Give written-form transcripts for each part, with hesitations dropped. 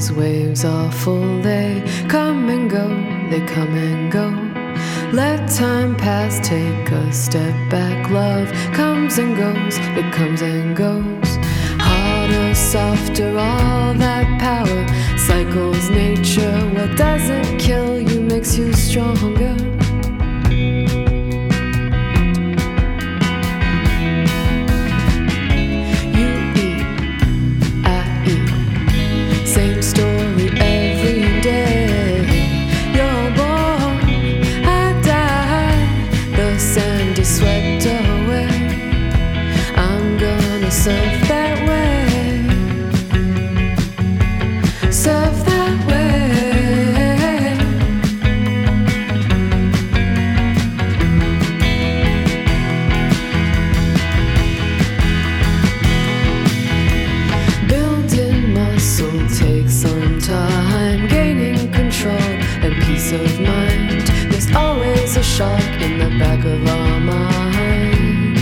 These waves are full, they come and go, they come and go. Let time pass, take a step back. Love comes and goes, it comes and goes. Harder, softer, all that power cycles nature. What doesn't kill you makes you stronger. Swept away, I'm gonna surf that way, surf that way. Building muscle takes some time, gaining control and peace of mind. There's always a shark in the back of our minds.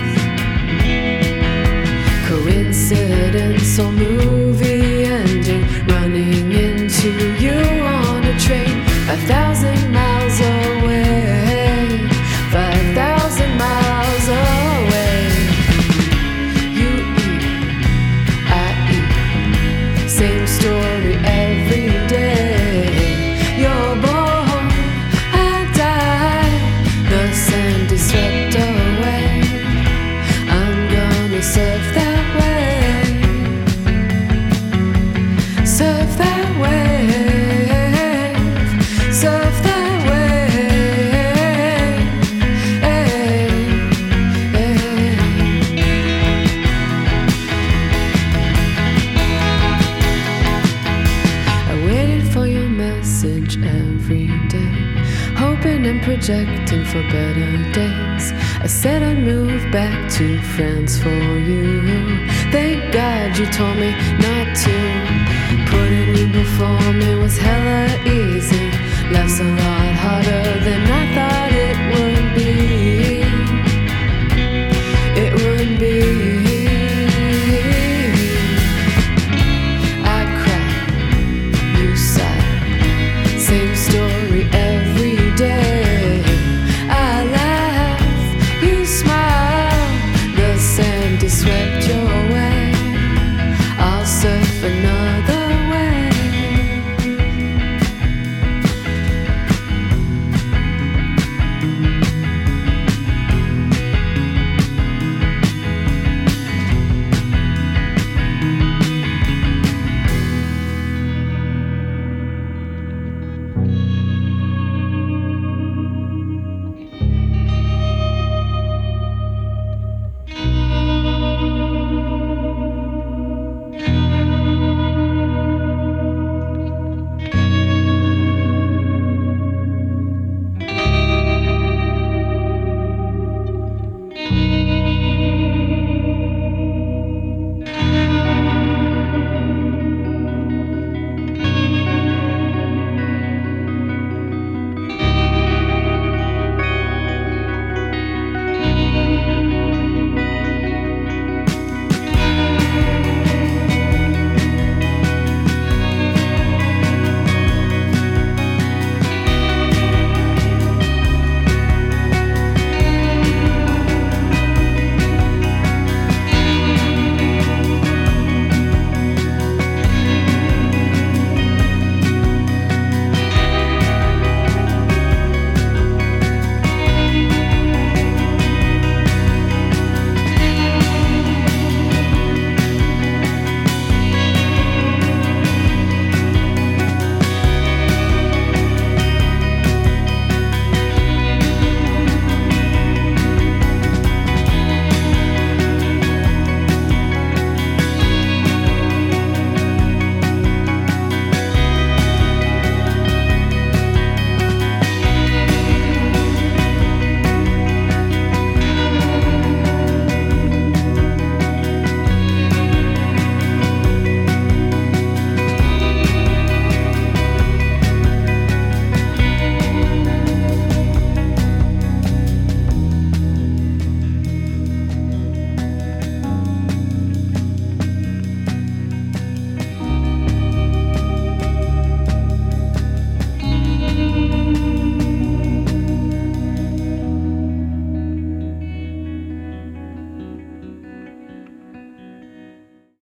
Coincidence or movie ending, running into you on a train 5,000 miles away, 5,000 miles away. You eat, I eat, same story every day. You're born, I die, the sand is swept away. I'm gonna surf that way, surf that wave, surf that wave. I waited for your message every day, hoping and projecting for better days. I said I'd move back to France for you. Thank God you told me not to. Putting you before me was hella